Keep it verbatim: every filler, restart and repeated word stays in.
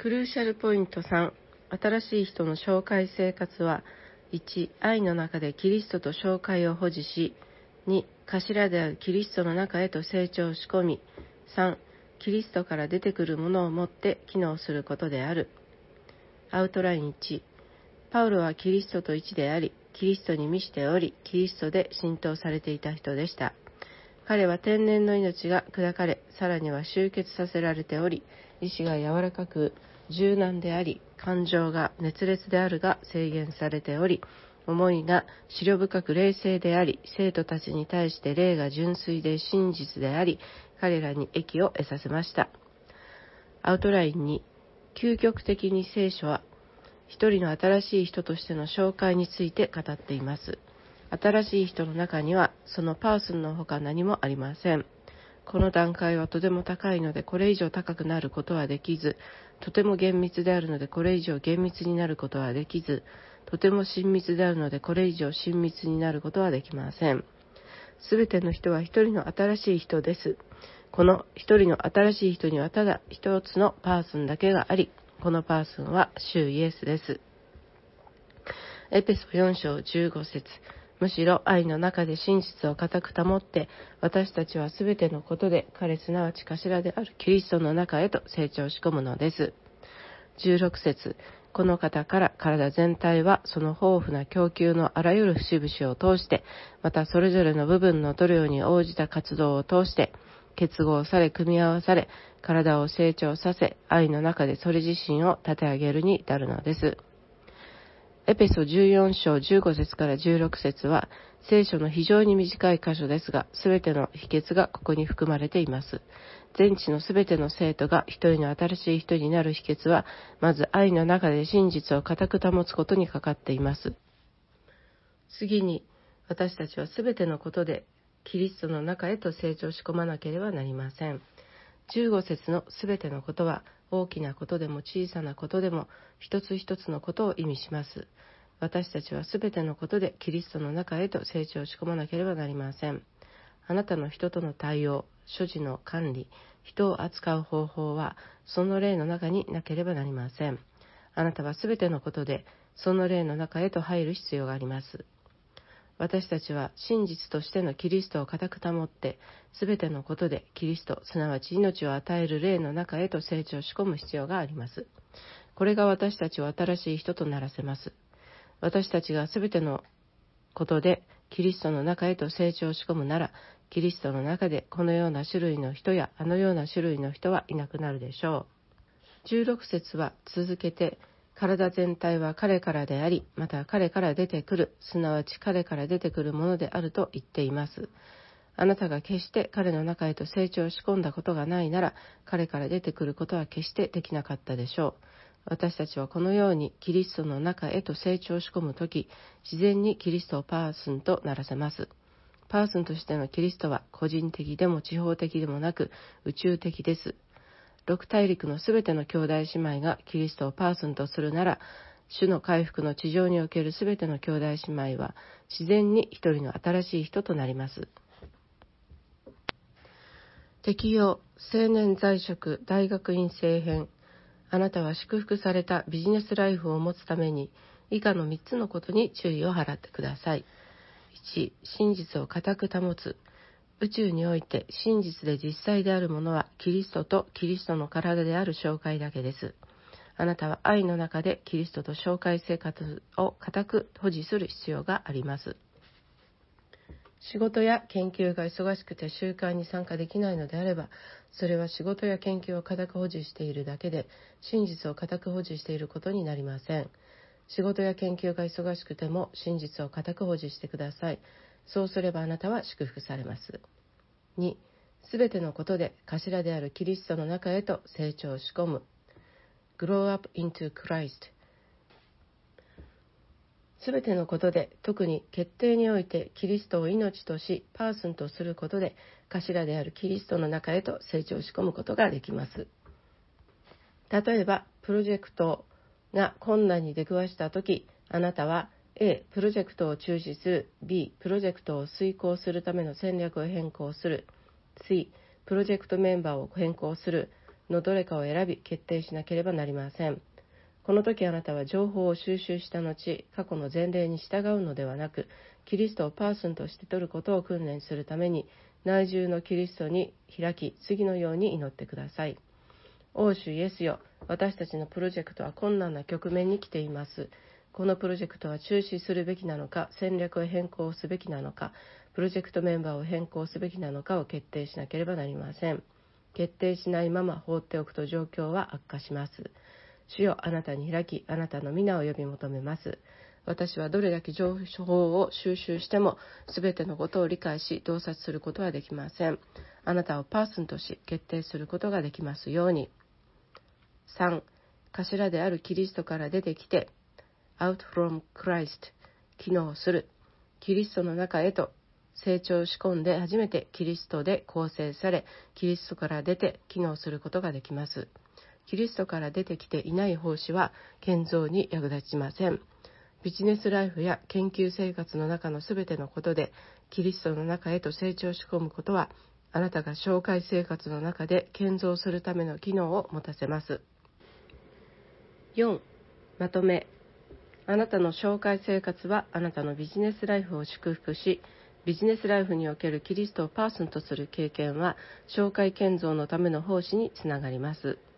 クルーシャルポイントさん、新しい人の紹介生活は、いち、愛の中でキリストと紹介を保持し、に、頭であるキリストの中へと成長し込み、さん、キリストから出てくるものをもって機能することである。アウトラインいち、パウロはキリストと一であり、キリストに満ちており、キリストで浸透されていた人でした。彼は天然の命が砕かれ、さらには集結させられており、意志が柔らかく柔軟であり、感情が熱烈であるが制限されており、思いが思慮深く冷静であり、生徒たちに対して霊が純粋で真実であり、彼らに益を得させました。アウトラインに、究極的に聖書は一人の新しい人としての紹介について語っています。新しい人の中にはそのパーソンのほか何もありません。この段階はとても高いのでこれ以上高くなることはできず、とても厳密であるのでこれ以上厳密になることはできず、とても親密であるのでこれ以上親密になることはできません。すべての人は一人の新しい人です。この一人の新しい人にはただ一つのパーソンだけがあり、このパーソンは主イエスです。エペソよん章じゅうご節、むしろ愛の中で真実を固く保って、私たちはすべてのことで彼すなわち頭であるキリストの中へと成長し込むのです。じゅうろく節、この方から体全体はその豊富な供給のあらゆる節々を通して、またそれぞれの部分の塗料に応じた活動を通して、結合され組み合わされ、体を成長させ、愛の中でそれ自身を立て上げるに至るのです。エペソじゅうよん章じゅうご節からじゅうろく節は聖書の非常に短い箇所ですが、すべての秘訣がここに含まれています。全地のすべての生徒が一人の新しい人になる秘訣は、まず愛の中で真実を固く保つことにかかっています。次に、私たちはすべてのことでキリストの中へと成長し込まなければなりません。じゅうご節のすべてのことは、大きなことでも小さなことでも一つ一つのことを意味します。私たちはすべてのことでキリストの中へと成長し込まなければなりません。あなたの人との対応、所持の管理、人を扱う方法はその霊の中になければなりません。あなたはすべてのことでその霊の中へと入る必要があります。私たちは真実としてのキリストを固く保って、すべてのことでキリスト、すなわち命を与える霊の中へと成長し込む必要があります。これが私たちを新しい人とならせます。私たちがすべてのことでキリストの中へと成長し込むなら、キリストの中でこのような種類の人やあのような種類の人はいなくなるでしょう。じゅうろく節は続けて、体全体は彼からであり、また彼から出てくる、すなわち彼から出てくるものであると言っています。あなたが決して彼の中へと成長し込んだことがないなら、彼から出てくることは決してできなかったでしょう。私たちはこのようにキリストの中へと成長し込むとき、自然にキリストをパーソンとならせます。パーソンとしてのキリストは個人的でも地方的でもなく宇宙的です。六大陸のすべての兄弟姉妹がキリストをパーソンとするなら、主の回復の地上におけるすべての兄弟姉妹は自然に一人の新しい人となります。適用、青年在職、大学院生編。あなたは祝福されたビジネスライフを持つために以下のみっつのことに注意を払ってください。いち、真実を固く保つ。宇宙において真実で実際であるものはキリストとキリストの体である紹介だけです。あなたは愛の中でキリストと紹介生活を固く保持する必要があります。仕事や研究が忙しくて集会に参加できないのであれば、それは仕事や研究を固く保持しているだけで、真実を固く保持していることになりません。仕事や研究が忙しくても真実を固く保持してください。そうすればあなたは祝福されます。に、すべてのことで頭であるキリストの中へと成長し込む。Grow up into Christ。すべてのことで、特に決定においてキリストを命とし、パーソンとすることで、頭であるキリストの中へと成長し込むことができます。例えば、プロジェクトが困難に出くわしたとき、あなたは A、プロジェクトを中止する、B、プロジェクトを遂行するための戦略を変更する、C、プロジェクトメンバーを変更するのどれかを選び決定しなければなりません。この時あなたは情報を収集した後、過去の前例に従うのではなく、キリストをパーソンとして取ることを訓練するために、内住のキリストに開き、次のように祈ってください。王主イエスよ、私たちのプロジェクトは困難な局面に来ています。このプロジェクトは中止するべきなのか、戦略を変更すべきなのか、プロジェクトメンバーを変更すべきなのかを決定しなければなりません。決定しないまま放っておくと状況は悪化します。主よ、あなたに開き、あなたの皆を呼び求めます。私はどれだけ情報を収集しても、すべてのことを理解し、洞察することはできません。あなたをパーソンとし、決定することができますように。さん. 頭であるキリストから出てきて、out from Christ、機能する。キリストの中へと成長し込んで初めてキリストで構成され、キリストから出て機能することができます。キリストから出てきていない奉仕は建造に役立ちません。ビジネスライフや研究生活の中のすべてのことでキリストの中へと成長し込むことは、あなたが紹介生活の中で建造するための機能を持たせます。よん. まとめ。あなたの紹介生活はあなたのビジネスライフを祝福し、ビジネスライフにおけるキリストをパーソンとする経験は紹介建造のための奉仕につながります。